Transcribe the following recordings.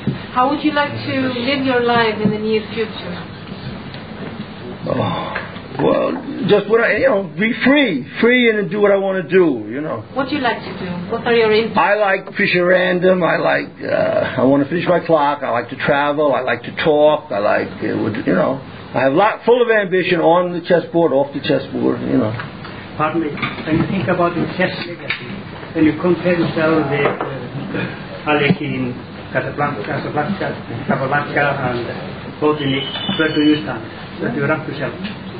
How would you like to live your life in the near future? Oh, well, just be free and do what I want to do, What do you like to do? What are your interests? I like fishing random. I want to finish my clock. I like to travel. I like to talk. I like, I have full of ambition on the chessboard, off the chessboard, Pardon me, when you think about your chess legacy, when you compare yourself with Alekhine, Casablanca, and Botvinnik, where do you stand? Where do you rank yourself?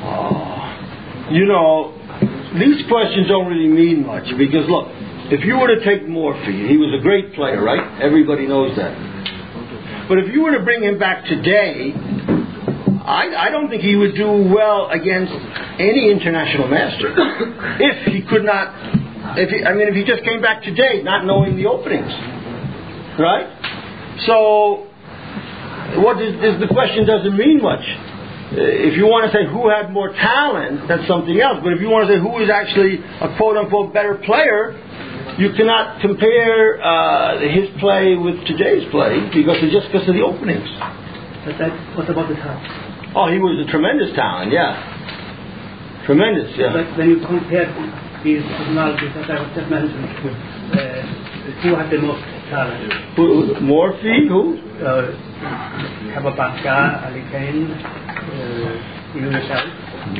These questions don't really mean much because look, if you were to take Morphy, he was a great player, right? Everybody knows that. But if you were to bring him back today, I don't think he would do well against any international master. If he just came back today not knowing the openings. Right? So, the question doesn't mean much. If you want to say who had more talent, that's something else. But if you want to say who is actually a quote-unquote better player, you cannot compare his play with today's play because of the openings. What about the talent? Oh, he was a tremendous talent, yeah. Tremendous, yeah. But when you compare these personalities that I just mentioned, who had the most talent? Morphy, who? Capablanca, Alekhine, you yourself.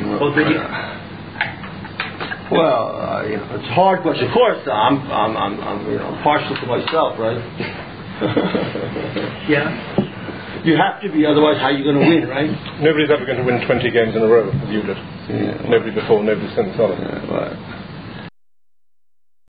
Well, it's a hard question. Of course, I'm partial to myself, right? Yeah. You have to be, otherwise how are you going to win, right? Nobody's ever going to win 20 games in a row as you did. Yeah. Nobody before, nobody since. Yeah, right.